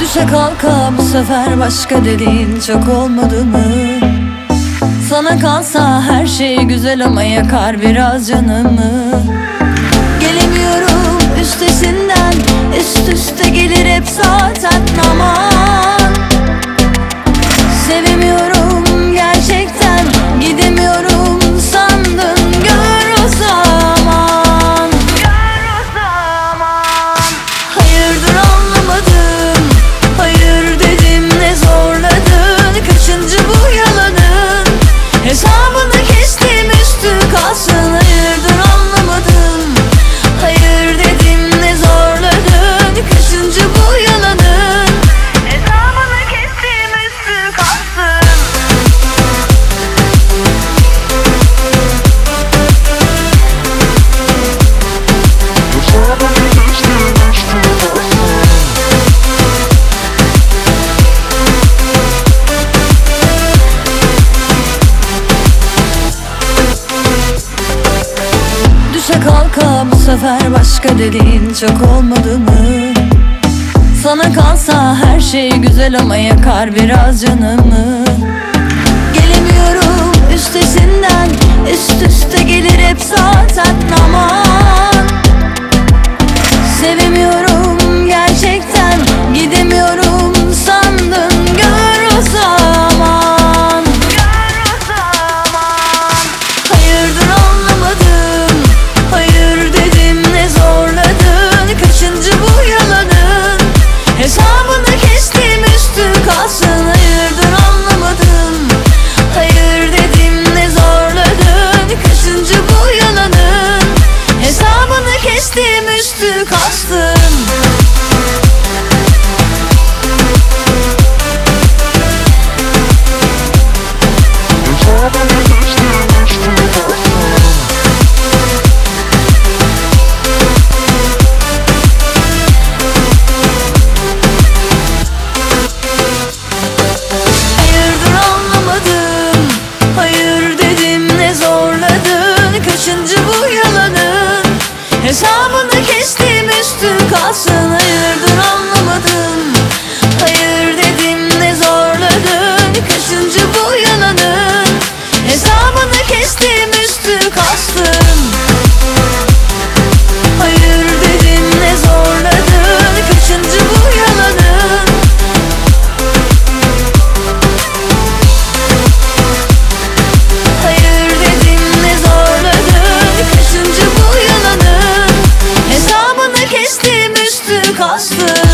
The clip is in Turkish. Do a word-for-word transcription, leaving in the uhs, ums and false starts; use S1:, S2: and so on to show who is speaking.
S1: Düşe kalka bu sefer başka dediğin çok olmadı mı? Sana kalsa her şey güzel ama yakar biraz canımı. Gelemiyorum üstesinden, üst üste gelir hep zaten aman. Sevemiyorum gerçekten, gidemiyorum sandın, gör o zaman. Gör o zaman. Hayırdır anlamadım, hayır dedim ne zorladın, kaçıncı bu yalanın, hesabını kestim üstü kalsın. Hayırdır anlamadım, hayır dedim ne zorladın, kaçıncı bu yalanın, hesabını kestim üstü kalsın. Düşe kalka bu sefer başka dediğin çok olmadı mı? Sana kalsa her şey güzel ama yakar biraz canımı. Gelemiyorum üstesinden, üst üste gelir hep zaten aman. Sevemiyorum gerçekten, gidemiyorum sandın, gör o zaman. Gör o zaman. Hayırdır anlamadım, hayır dedim ne zorladın, kaçıncı bu yalanın, hesabını kestim üstü kalsın. Hayırdır anlamadım, hayır dedim ne zorladın, kaçıncı bu yalanın, hesabını kestim üstü kalsın. Hayırdır anlamadım, hayır dedim ne zorladın, kaçıncı bu yalanın, hesabını kestim üstü kalsın. Hayırdır anlamadım, hayır dedim ne zorladın, kaçıncı bu yalanın, hesabını kestim üstü kalsın. Hayır dedim ne zorladın, kaçıncı bu yalanın, hayır dedim ne zorladın, kaçıncı bu yalanın, hesabını kestim üstü kalsın.